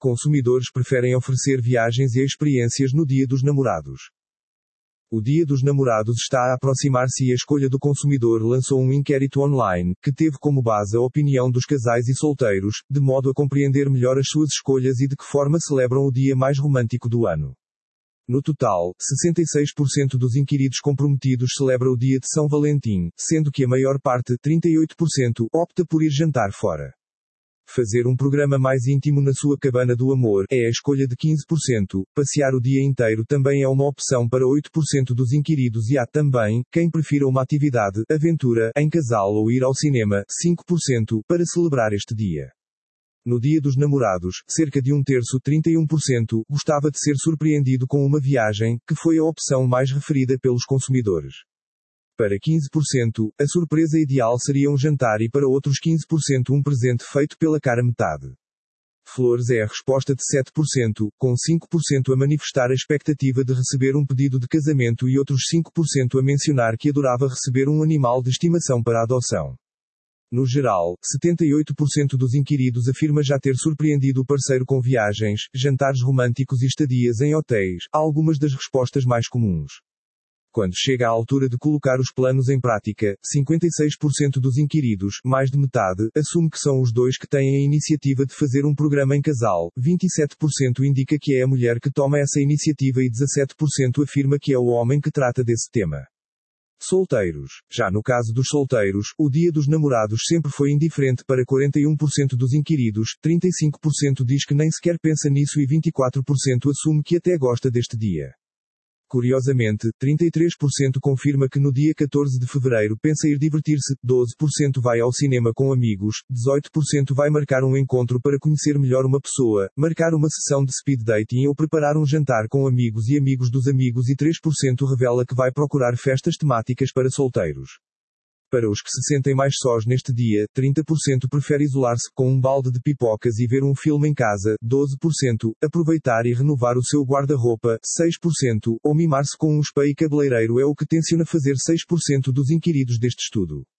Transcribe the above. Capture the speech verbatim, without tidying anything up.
Consumidores preferem oferecer viagens e experiências no Dia dos Namorados. O Dia dos Namorados está a aproximar-se e a Escolha do Consumidor lançou um inquérito online, que teve como base a opinião dos casais e solteiros, de modo a compreender melhor as suas escolhas e de que forma celebram o dia mais romântico do ano. No total, sessenta e seis por cento dos inquiridos comprometidos celebra o dia de São Valentim, sendo que a maior parte, trinta e oito por cento, opta por ir jantar fora. Fazer um programa mais íntimo na sua cabana do amor é a escolha de quinze por cento, passear o dia inteiro também é uma opção para oito por cento dos inquiridos e há também, quem prefira uma atividade, aventura, em casal ou ir ao cinema, cinco por cento, para celebrar este dia. No Dia dos Namorados, cerca de um terço, trinta e um por cento, gostava de ser surpreendido com uma viagem, que foi a opção mais referida pelos consumidores. Para quinze por cento, a surpresa ideal seria um jantar e para outros quinze por cento um presente feito pela cara metade. Flores é a resposta de sete por cento, com cinco por cento a manifestar a expectativa de receber um pedido de casamento e outros cinco por cento a mencionar que adorava receber um animal de estimação para adoção. No geral, setenta e oito por cento dos inquiridos afirma já ter surpreendido o parceiro com viagens, jantares românticos e estadias em hotéis, algumas das respostas mais comuns. Quando chega à altura de colocar os planos em prática, cinquenta e seis por cento dos inquiridos, mais de metade, assume que são os dois que têm a iniciativa de fazer um programa em casal, vinte e sete por cento indica que é a mulher que toma essa iniciativa e dezassete por cento afirma que é o homem que trata desse tema. Solteiros. Já no caso dos solteiros, o Dia dos Namorados sempre foi indiferente para quarenta e um por cento dos inquiridos, trinta e cinco por cento diz que nem sequer pensa nisso e vinte e quatro por cento assume que até gosta deste dia. Curiosamente, trinta e três por cento confirma que no dia catorze de fevereiro pensa ir divertir-se, doze por cento vai ao cinema com amigos, dezoito por cento vai marcar um encontro para conhecer melhor uma pessoa, marcar uma sessão de speed dating ou preparar um jantar com amigos e amigos dos amigos e três por cento revela que vai procurar festas temáticas para solteiros. Para os que se sentem mais sós neste dia, trinta por cento prefere isolar-se com um balde de pipocas e ver um filme em casa, doze por cento, aproveitar e renovar o seu guarda-roupa, seis por cento, ou mimar-se com um spa e cabeleireiro é o que tenciona fazer seis por cento dos inquiridos deste estudo.